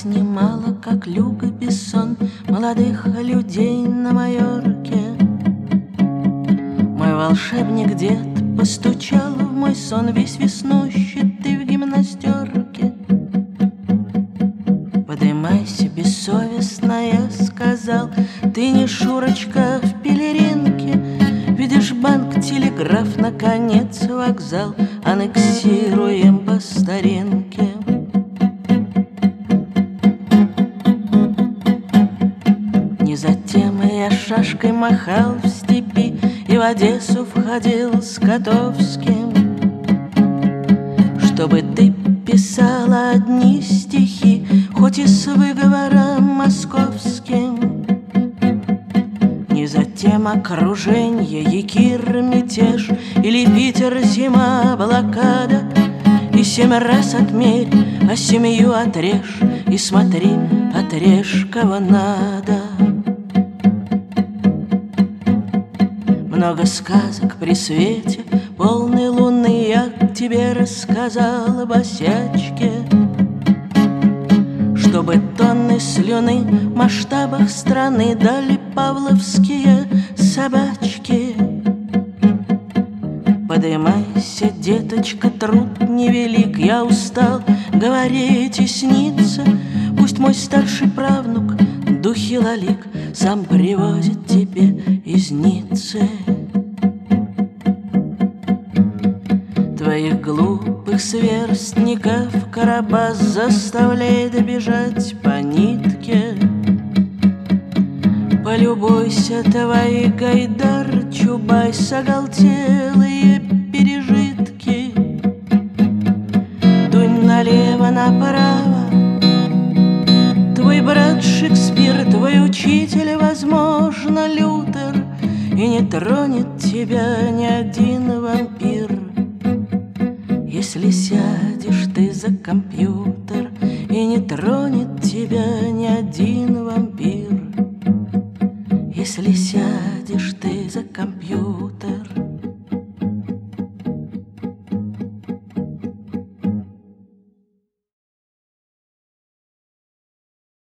снимала, как Люка Бессон, молодых людей на Майорке. Мой волшебник дед постучал в мой сон, весь веснущий ты в гимнастерке. Подымайся, бессовестно, я сказал, ты не Шурочка в пелеринке. Видишь, банк, телеграф, наконец, вокзал, аннексируем по старинке. Не затем я шашкой махал в степи и в Одессу входил с Котовским, чтобы ты писала одни стихи, хоть и с выговором московским. Не затем окруженье, якир, мятеж, или Питер, зима, блокада. И 7 раз отмерь, а 7 отрежь, и смотри, отрежь кого надо. Много сказок при свете полной луны я тебе рассказала, босячке, чтобы тонны слюны в масштабах страны дали павловские собачки. Подымайся, деточка, труд невелик, я устал говорить и сниться. Пусть мой старший правнук, духи Лалик, сам привозит тебе из Ниццы. Твоих глупых сверстников Карабас заставляет бежать по нитке. Полюбуйся, твои Гайдар, Чубайс, оголтелые пережитки. Дунь налево, направо, твой брат Шекспир, твой учитель, возможно, Лютер, и не тронет тебя ни один вампир. Если сядешь ты за компьютер, и не тронет тебя ни один вампир. Если сядешь ты за компьютер,